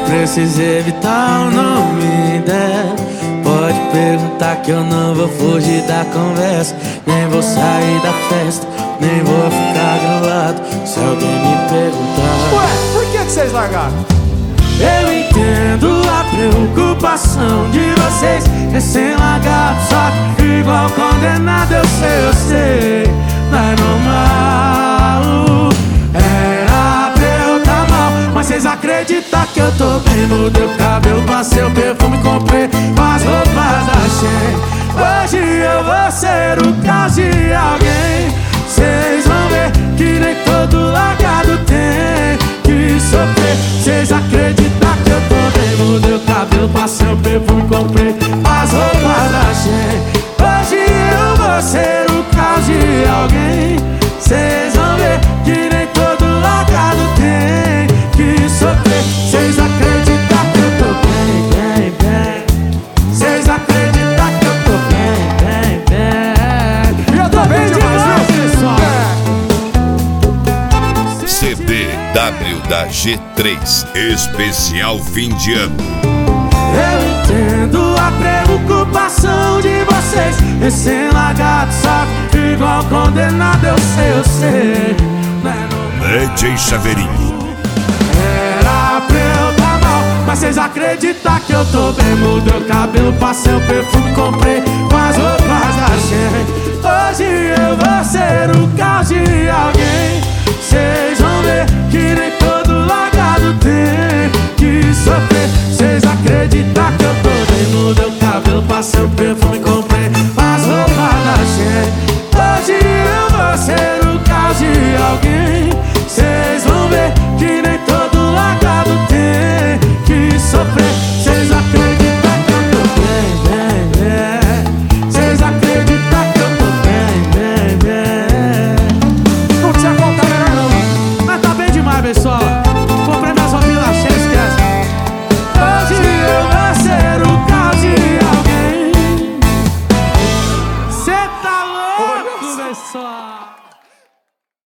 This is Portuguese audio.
precisa evitar o nome dela. Pode perguntar que eu não vou fugir da conversa. Nem vou sair da festa, nem vou ficar grilado se alguém me perguntar. Ué, por que vocês largaram? Eu entendo a preocupação de vocês, recém-largados, só que igual condenado. Eu sei, não é normal. Era pra eu tá mal, mas vocês acreditam que eu tô bem? Mudei o cabelo, passei o perfume, comprei as roupas da Shein. Hoje eu vou ser o caso de alguém. Vocês vão ver que nem todo largado tem que sofrer. Vocês acreditam que eu tô bem? Mudei o cabelo, passei o perfume, comprei as roupas da Shein. Hoje eu vou ser o caso de alguém. Vocês vão ver que nem todo largado tem que sofrer. Vocês acreditam que eu tô bem, bem, bem. Vocês acreditam que eu tô bem, bem, bem. E eu tô bem demais, pessoal. CDW da G3, especial fim de ano. Eu entendo a preocupação de vocês, recém-largados, só que igual condenado. Eu sei, não é normal. DJ Chaveirinho. Era pra eu tá mal, mas vocês acreditam que eu tô bem? Mudei o cabelo, passei o perfume, comprei as roupas da Shein. Hoje eu vou ser o caso de alguém.